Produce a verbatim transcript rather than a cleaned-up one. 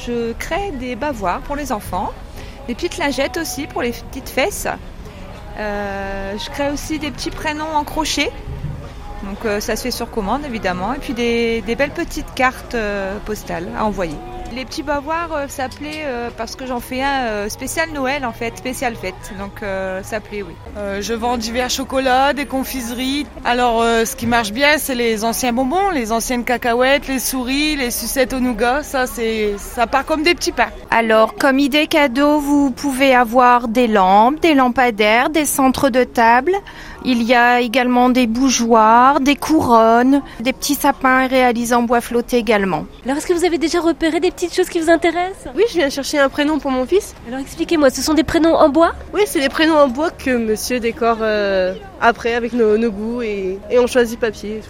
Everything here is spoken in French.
je crée des bavoirs pour les enfants, des petites lingettes aussi pour les petites fesses. Euh, je crée aussi des petits prénoms en crochet. Donc euh, ça se fait sur commande évidemment. Et puis des, des belles petites cartes euh, postales à envoyer. Les petits bavoirs euh, s'appelaient, euh, parce que j'en fais un euh, spécial Noël en fait, spécial fête. Donc euh, ça s'appelait, oui. Euh, je vends divers chocolats, des confiseries. Alors euh, ce qui marche bien, c'est les anciens bonbons, les anciennes cacahuètes, les souris, les sucettes au nougat. Ça, c'est, ça part comme des petits pains. Alors, comme idée cadeau, vous pouvez avoir des lampes, des lampadaires, des centres de table. Il y a également des bougeoirs, des couronnes, des petits sapins réalisés en bois flotté également. Alors, est-ce que vous avez déjà repéré des petites choses qui vous intéressent ? Oui, je viens chercher un prénom pour mon fils. Alors, expliquez-moi, ce sont des prénoms en bois ? Oui, c'est des prénoms en bois que monsieur décore euh, après avec nos, nos goûts et, et on choisit papier.